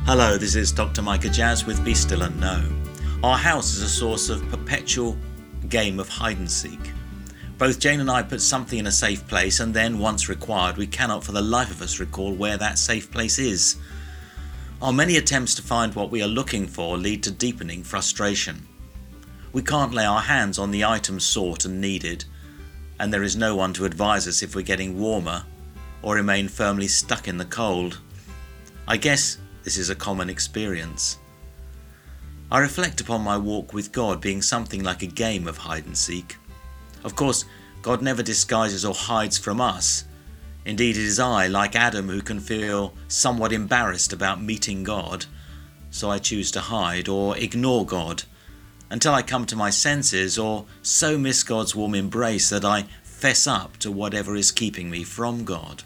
Hello, this is Dr. Micah Jazz with Be Still and Know. Our house is a source of perpetual game of hide and seek. Both Jane and I put something in a safe place, and then, once required, we cannot for the life of us recall where that safe place is. Our many attempts to find what we are looking for lead to deepening frustration. We can't lay our hands on the items sought and needed, and there is no one to advise us if we're getting warmer or remain firmly stuck in the cold. I guess this is a common experience. I reflect upon my walk with God being something like a game of hide and seek. Of course, God never disguises or hides from us. Indeed, it is I, like Adam, who can feel somewhat embarrassed about meeting God, so I choose to hide or ignore God until I come to my senses, or so miss God's warm embrace that I fess up to whatever is keeping me from God.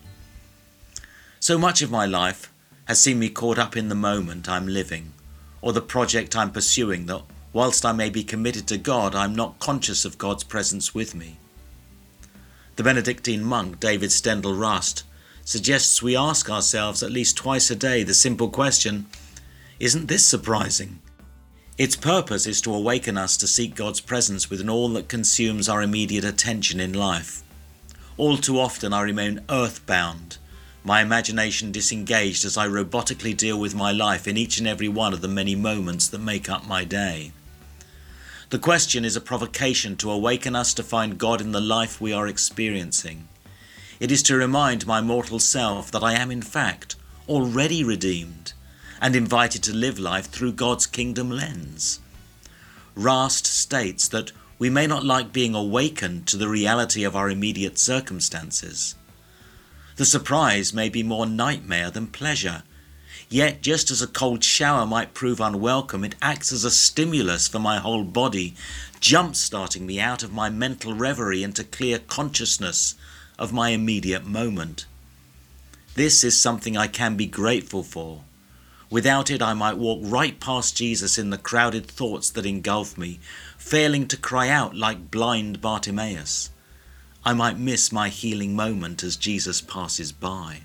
So much of my life has seen me caught up in the moment I'm living, or the project I'm pursuing, that whilst I may be committed to God, I'm not conscious of God's presence with me. The Benedictine monk David Stendhal Rast suggests we ask ourselves at least twice a day the simple question, isn't this surprising? Its purpose is to awaken us to seek God's presence within all that consumes our immediate attention in life. All too often I remain earthbound, my imagination disengaged as I robotically deal with my life in each and every one of the many moments that make up my day. The question is a provocation to awaken us to find God in the life we are experiencing. It is to remind my mortal self that I am in fact already redeemed and invited to live life through God's kingdom lens. Rast states that we may not like being awakened to the reality of our immediate circumstances. The surprise may be more nightmare than pleasure. Yet, just as a cold shower might prove unwelcome, it acts as a stimulus for my whole body, jump-starting me out of my mental reverie into clear consciousness of my immediate moment. This is something I can be grateful for. Without it, I might walk right past Jesus in the crowded thoughts that engulf me, failing to cry out like blind Bartimaeus. I might miss my healing moment as Jesus passes by.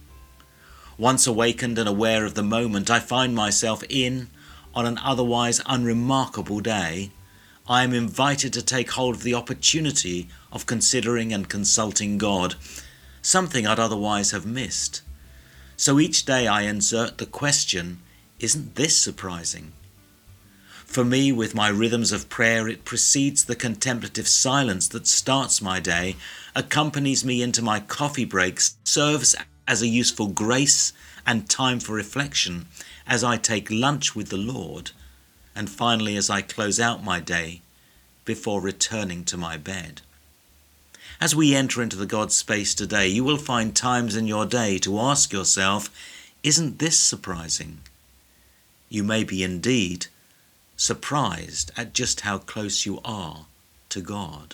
Once awakened and aware of the moment I find myself in, on an otherwise unremarkable day, I am invited to take hold of the opportunity of considering and consulting God, something I'd otherwise have missed. So each day I insert the question, isn't this surprising? For me, with my rhythms of prayer, it precedes the contemplative silence that starts my day, accompanies me into my coffee breaks, serves as a useful grace and time for reflection as I take lunch with the Lord, and finally as I close out my day before returning to my bed. As we enter into the God space today, you will find times in your day to ask yourself, isn't this surprising? You may be indeed surprised at just how close you are to God.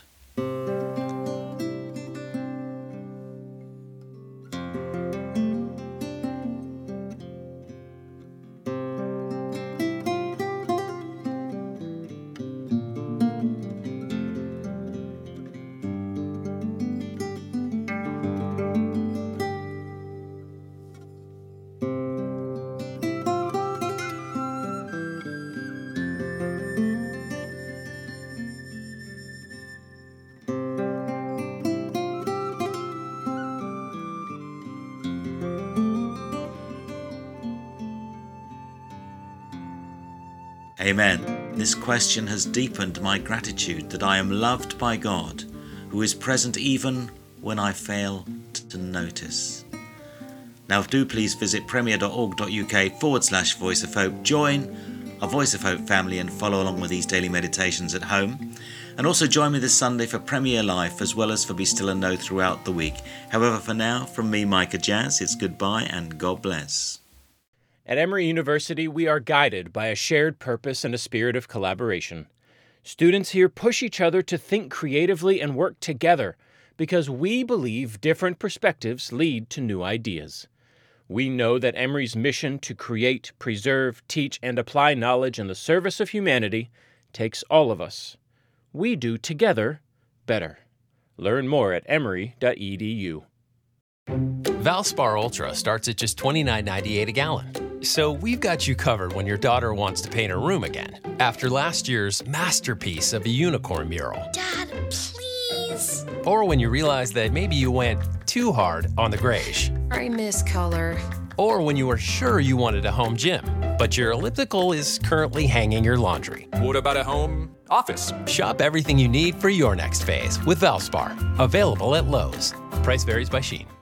Amen. This question has deepened my gratitude that I am loved by God, who is present even when I fail to notice. Now do please visit premier.org.uk/Voice of Hope. Join a Voice of Hope family and follow along with these daily meditations at home. And also join me this Sunday for Premier Life as well as for Be Still and Know throughout the week. However, for now, from me, Micah Jazz, it's goodbye and God bless. At Emory University, we are guided by a shared purpose and a spirit of collaboration. Students here push each other to think creatively and work together because we believe different perspectives lead to new ideas. We know that Emory's mission to create, preserve, teach, and apply knowledge in the service of humanity takes all of us. We do together better. Learn more at emory.edu. Valspar Ultra starts at just $29.98 a gallon. So we've got you covered when your daughter wants to paint her room again, after last year's masterpiece of a unicorn mural. Dad, please. Or when you realize that maybe you went too hard on the grayish. I miss color. Or when you were sure you wanted a home gym, but your elliptical is currently hanging your laundry. What about a home office? Shop everything you need for your next phase with Valspar. Available at Lowe's. Price varies by Shein.